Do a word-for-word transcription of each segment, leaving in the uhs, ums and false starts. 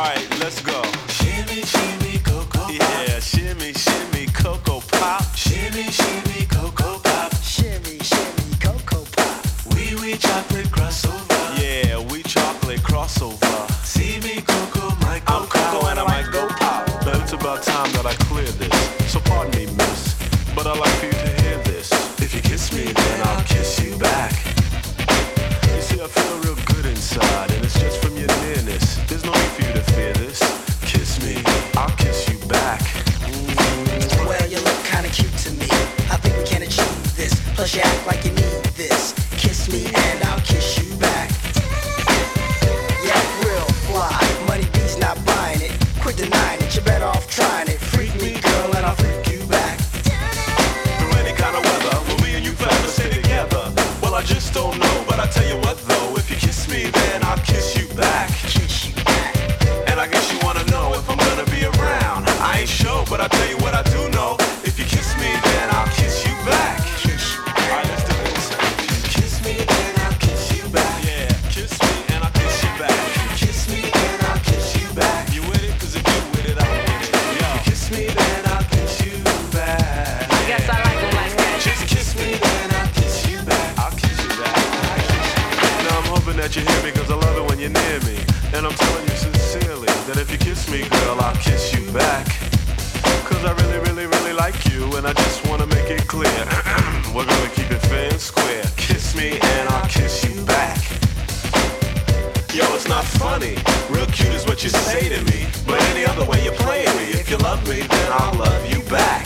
Alright, let's go. Shimmy, shimmy, cocoa pop. Yeah, shimmy, shimmy, cocoa pop. Shimmy, shimmy, cocoa pop. Shimmy, shimmy, cocoa pop. Wee wee chocolate crossover. Yeah, we chocolate crossover. See me, cocoa, might go I'm cocoa pop. And I might go pop. Now it's about time that I clear this. So pardon me, miss, but I'd like for you to hear this. If you kiss me, then I'll kiss you back. You see, I feel real good inside, and it's just from your nearness. There's no need for you to fear this. Kiss me, I'll kiss you back. Mm, well, you look kinda cute to me. I think we can achieve this. Plus you act like you need this. Kiss me and I'll kiss you back. Yeah, real fly. Money B's not buying it. Quit denying it, you're better off trying it. Freak me, girl, and I'll freak you back. Through any kind of weather, will me and you forever stay together? Well, I just don't know, but I tell you what though, if you kiss me, then I'll kiss you back. Kiss you back. And I guess you wanna know if I'm gonna be around. I ain't sure, but I tell you what I do know. If you kiss me, then I'll kiss you back. Kiss you back. Alright, let's do this. If you kiss me, then I'll kiss you back. Yeah, kiss me and I'll kiss you back. If you kiss me, then I'll kiss you back. You with it? Cause if you with it, I'm with it. Yo. If you kiss me, then I'll kiss you back. I guess I like it like that. Just kiss me, then I'll kiss you back. I'll kiss you back. Now I'm hoping that you hear me, cause I love it when you're near me. And I'm telling you sincerely that if you kiss me, girl, I'll kiss you back. Cause I really, really, really like you, and I just wanna make it clear. We're gonna keep it fair and square. Kiss me and I'll kiss you back. Yo, it's not funny. Real cute is what you say to me. But any other way you play me, if you love me, then I'll love you back.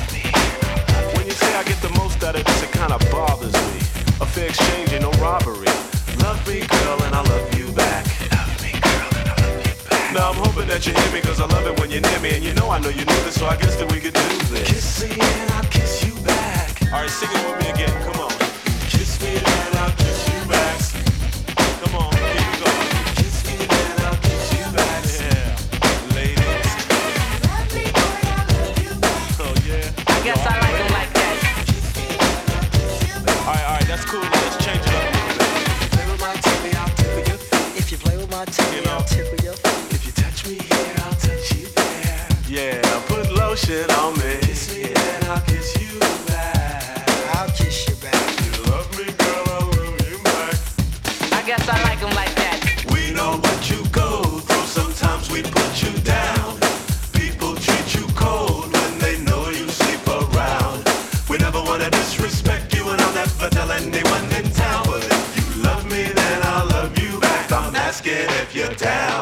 When you say I get the most out of this, it kinda bothers me. A fair exchange ain't no robbery. Love me, girl, and I love you back. Love me, girl, and I love you back. Now I'm hoping that you hear me, cause I love it when you're near me. And you know I know you knew this, so I guess that we could do this. Kiss me and I'll kiss you back. Alright, sing it with me again, come on. Kiss me and I'll kiss you back. Come on, here we go. Kiss me and I'll kiss you back. Yeah, ladies. Love me, boy, I love you back. Oh yeah. I guess I like it like that. Kiss me and I'll kiss you back. Alright, alright, that's cool. Now let's change it up a little bit. Play with my tummy, I'll tickle your feet. If you play with my tummy, You know. I'll tickle your feet. If you touch me here, I'll touch you there. Yeah, put lotion on me. Kiss me and I'll kiss you back. I'll kiss you back. You love me, girl, I love you back. I guess I like them like that. We know what you go through. Sometimes we put you down. People treat you cold when they know you sleep around. We never wanna disrespect you, and I'll never tell anyone in town. But if you love me, then I'll love you back. I'm asking if you're down.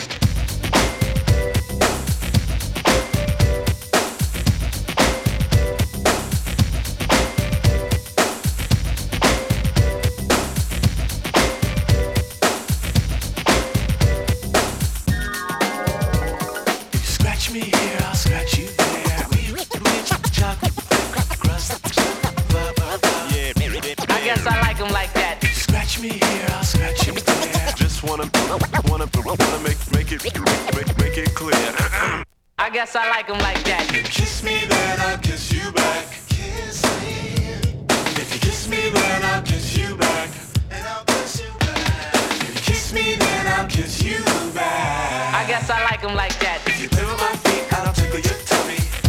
You scratch me here, I'll scratch you there. We we chocolate crust. Yeah, I guess I like them like that. scratch me here, I'll scratch you there. Just wanna wanna wanna make make it make make it clear. I guess I like them like that. Kiss me, then I'll kiss you back. Kiss me. If you kiss me, then I'll kiss you back. And I'll kiss you back. If you kiss me, then I'll kiss you back. I guess I like them like that. If you play with my feet, I'll tickle your tummy.